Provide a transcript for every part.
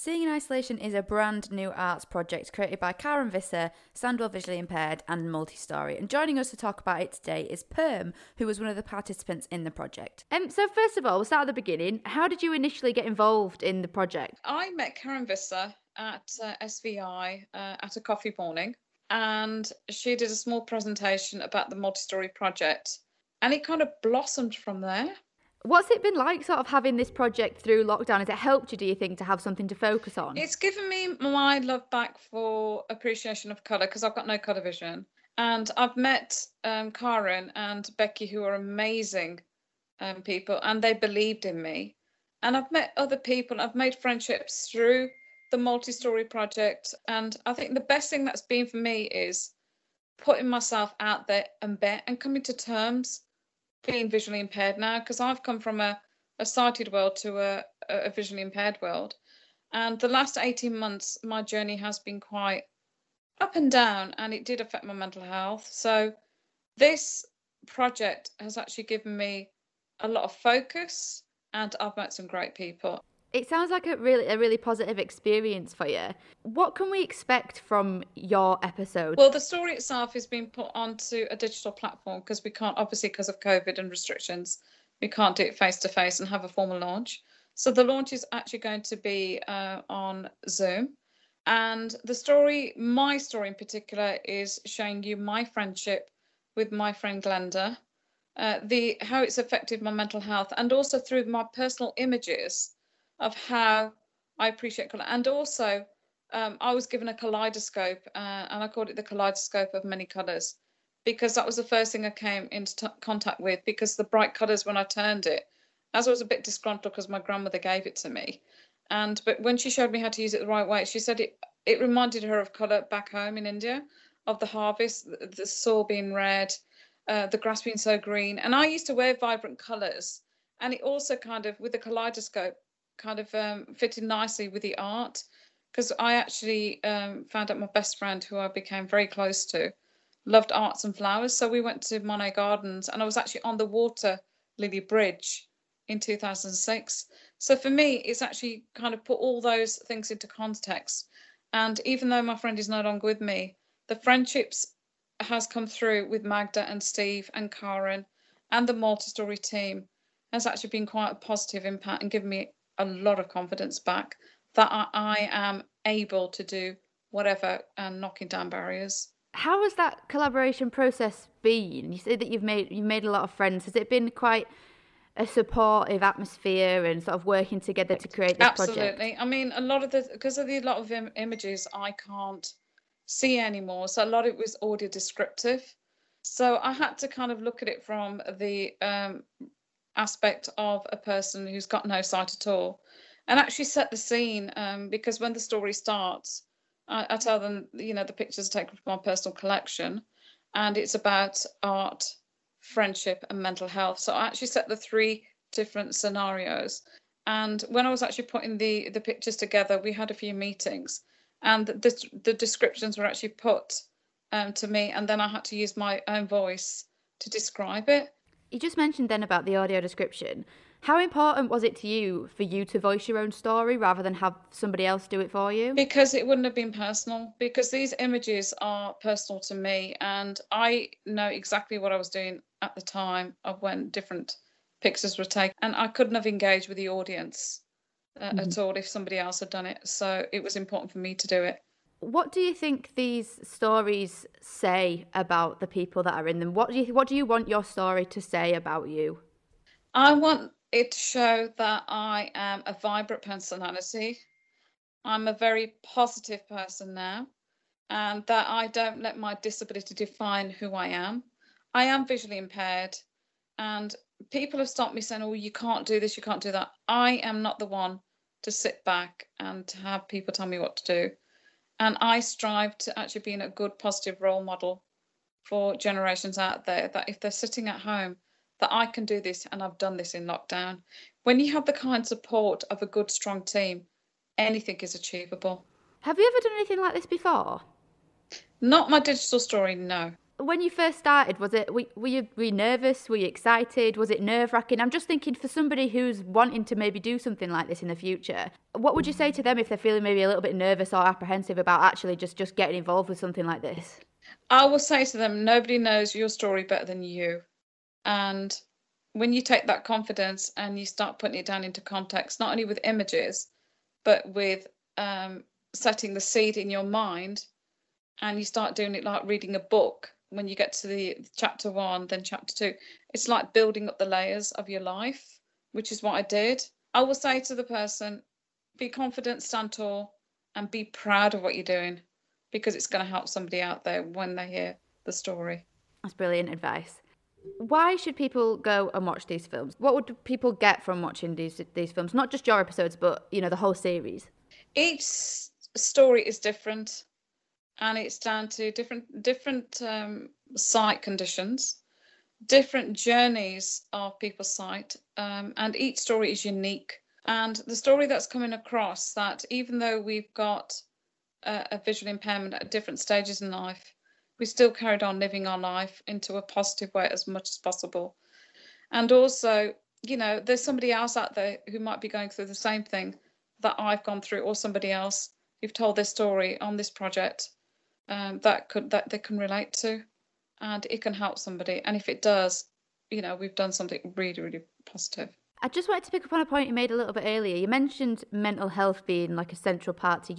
Seeing in Isolation is a brand new arts project created by Karen Visser, Sandwell Visually Impaired and Multi-Story. And joining us to talk about it today is Perm, who was one of the participants in the project. So first of all, we'll start at the beginning. How did you initially get involved in the project? I met Karen Visser at SVI at a coffee morning, and she did a small presentation about the Multi-Story project, and it kind of blossomed from there. What's it been like sort of having this project through lockdown? Has it helped you, do you think, to have something to focus on? It's given me my love back for appreciation of colour, because I've got no colour vision. And I've met Karen and Becky, who are amazing people, and they believed in me. And I've met other people, I've made friendships through the Multi-Story project. And I think the best thing that's been for me is putting myself out there and coming to terms being visually impaired now, because I've come from a sighted world to a visually impaired world. And the last 18 months, my journey has been quite up and down, and it did affect my mental health. So this project has actually given me a lot of focus, and I've met some great people. It sounds like a really positive experience for you. What can we expect from your episode? Well, the story itself is being put onto a digital platform, because we can't, obviously, because of COVID and restrictions, we can't do it face to face and have a formal launch. So the launch is actually going to be on Zoom. And the story, my story in particular, is showing you my friendship with my friend Glenda, how it's affected my mental health, and also through my personal images of how I appreciate colour. And also, I was given a kaleidoscope, and I called it the kaleidoscope of many colours, because that was the first thing I came into contact with, because the bright colours, when I turned it, as I was a bit disgruntled because my grandmother gave it to me, but when she showed me how to use it the right way, she said it reminded her of colour back home in India, of the harvest, the soil being red, the grass being so green. And I used to wear vibrant colours, and it also kind of, with the kaleidoscope, kind of fitted nicely with the art, because I actually found out my best friend, who I became very close to, loved arts and flowers. So we went to Monet Gardens, and I was actually on the Water Lily Bridge in 2006. So for me, it's actually kind of put all those things into context. And even though my friend is no longer with me, the friendships has come through with Magda and Steve and Karen and the Multi-Story team has actually been quite a positive impact, and given me a lot of confidence back that I am able to do whatever, and knocking down barriers. How has that collaboration process been? You say that you've made a lot of friends. Has it been quite a supportive atmosphere and sort of working together to create this project? Absolutely. I mean, a lot of because of the lot of images I can't see anymore, so a lot of it was audio descriptive. So I had to kind of look at it from the aspect of a person who's got no sight at all, and actually set the scene, because when the story starts, I tell them, the pictures are taken from my personal collection, and it's about art, friendship and mental health. So I actually set the 3 different scenarios, and when I was actually putting the pictures together, we had a few meetings, and the descriptions were actually put to me, and then I had to use my own voice to describe it. You just mentioned then about the audio description. How important was it to you for you to voice your own story rather than have somebody else do it for you? Because it wouldn't have been personal, because these images are personal to me, and I know exactly what I was doing at the time of when different pictures were taken, and I couldn't have engaged with the audience at all if somebody else had done it. So it was important for me to do it. What do you think these stories say about the people that are in them? What do you want your story to say about you? I want it to show that I am a vibrant personality. I'm a very positive person now, and that I don't let my disability define who I am. I am visually impaired, and people have stopped me saying, oh, you can't do this, you can't do that. I am not the one to sit back and to have people tell me what to do. And I strive to actually be a good, positive role model for generations out there, that if they're sitting at home, that I can do this, and I've done this in lockdown. When you have the kind support of a good, strong team, anything is achievable. Have you ever done anything like this before? Not my digital story, no. When you first started, were you nervous? Were you excited? Was it nerve-wracking? I'm just thinking, for somebody who's wanting to maybe do something like this in the future, what would you say to them if they're feeling maybe a little bit nervous or apprehensive about actually just getting involved with something like this? I will say to them, nobody knows your story better than you. And when you take that confidence and you start putting it down into context, not only with images, but with setting the seed in your mind, and you start doing it like reading a book. When you get to the chapter 1, then chapter 2, it's like building up the layers of your life, which is what I did. I will say to the person, be confident, stand tall, and be proud of what you're doing, because it's going to help somebody out there when they hear the story. That's brilliant advice. Why should people go and watch these films? What would people get from watching these films? Not just your episodes, but, you know, the whole series. Each story is different, and it's down to different sight conditions, different journeys of people's sight, and each story is unique. And the story that's coming across, that even though we've got a visual impairment at different stages in life, we still carried on living our life into a positive way as much as possible. And also, you know, there's somebody else out there who might be going through the same thing that I've gone through, or somebody else who've told their story on this project that they can relate to, and it can help somebody. And if it does, you know, we've done something really, really positive. I just wanted to pick up on a point you made a little bit earlier. You mentioned mental health being like a central part to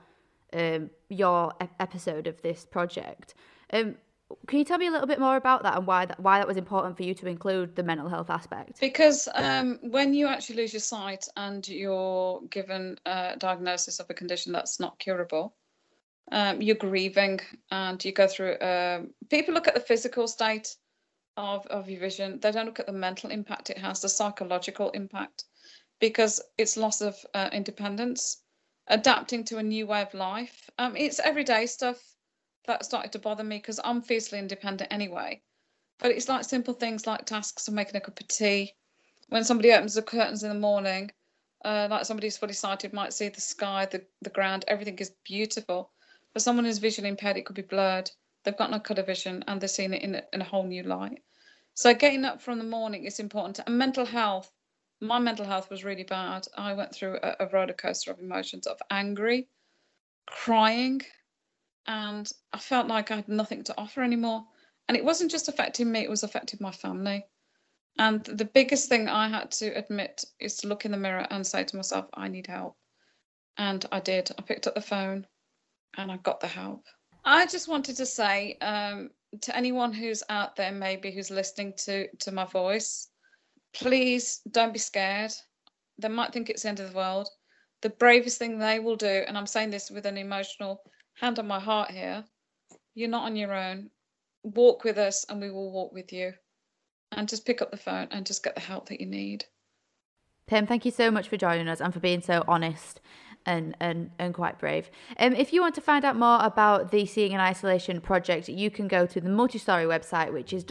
your episode of this project. Can you tell me a little bit more about that, and why that was important for you to include the mental health aspect? Because when you actually lose your sight and you're given a diagnosis of a condition that's not curable, you're grieving, and you go through people look at the physical state of your vision. They don't look at the mental impact it has, the psychological impact, because it's loss of independence, adapting to a new way of life. It's everyday stuff that started to bother me, because I'm fiercely independent anyway. But it's like simple things like tasks of making a cup of tea. When somebody opens the curtains in the morning, like somebody who's fully sighted might see the sky, the ground, everything is beautiful. For someone who's visually impaired, it could be blurred. They've got no colour vision, and they're seeing it in a whole new light. So getting up from the morning is important. And mental health, my mental health was really bad. I went through a roller coaster of emotions, of angry, crying, and I felt like I had nothing to offer anymore. And it wasn't just affecting me, it was affecting my family. And the biggest thing I had to admit is to look in the mirror and say to myself, I need help. And I did. I picked up the phone and I got the help. I just wanted to say to anyone who's out there, maybe who's listening to my voice, please don't be scared. They might think it's the end of the world. The bravest thing they will do, and I'm saying this with an emotional hand on my heart here, you're not on your own. Walk with us and we will walk with you. And just pick up the phone and just get the help that you need. Pim, thank you so much for joining us and for being so honest and quite brave. If you want to find out more about the Seeing in Isolation project, you can go to the Multistory website, which is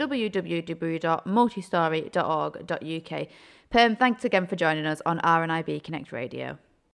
www.multistory.org.uk. Pim, thanks again for joining us on RNIB Connect Radio.